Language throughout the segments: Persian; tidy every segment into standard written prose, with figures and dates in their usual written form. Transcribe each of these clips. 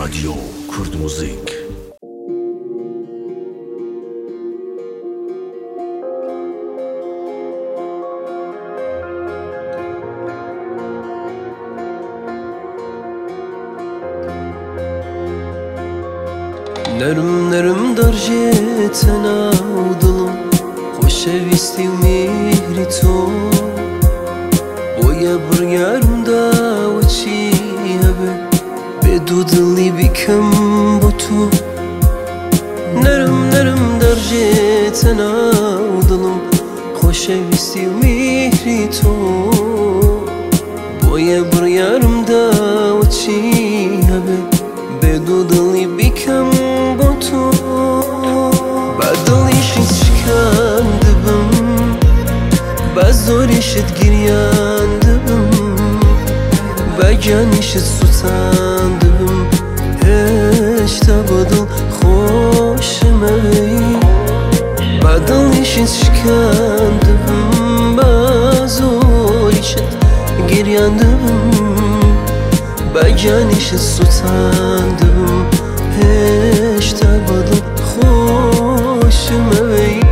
رادیو کرد موزیک. نرم نرم درجتنا و دلم خوشویستی و مهری تو بویا برگرم دا و چی هبه بدو دلی بکم با تو نرم نرم درجتنا و دلم خوشویستی و مهری تو بویا برگرم دا و چی هبه بدو دلی بکم با تو بدلیشت şikandibim bazorişt giryandibim baganişt sutandibim hiç tabadıl xoşmey badلیشت şikandibim bazorişt giryandibim baganişt sutandibim hiç tabadıl خوشموی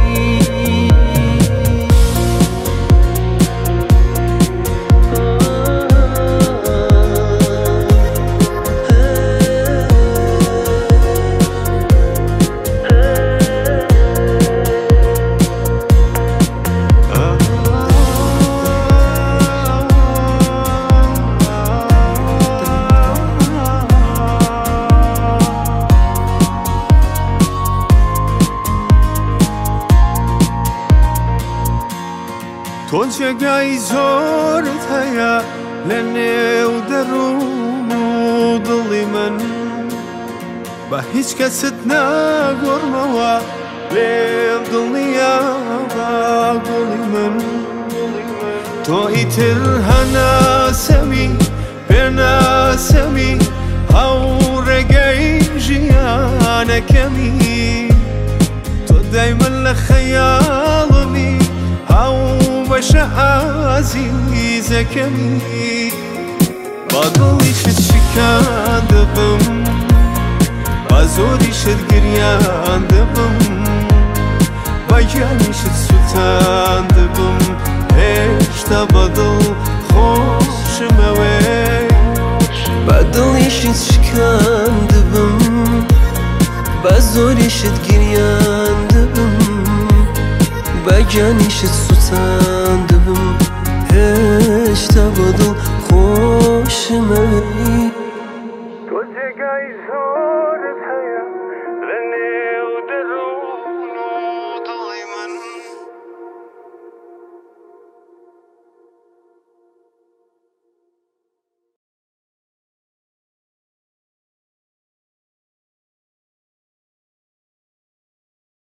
تو جگای زورت هیا لنه و درون و دلی من با هیچ کست نگرموا لیم دنیا با گلی من تو ایتر هناسمی بناسمی هورگای جیانکمی تو دايما لخيالمي هاو باشا عزيزة كمي بضليشت شكاندبم بزوريشت قرياندبم بايانيشت سوتاندبم هشتا بضل خوشموي بدلیشت şikandibim bazorişt giryandibim baganişt sutandibim hiç tabadıl xoşmey تو جگای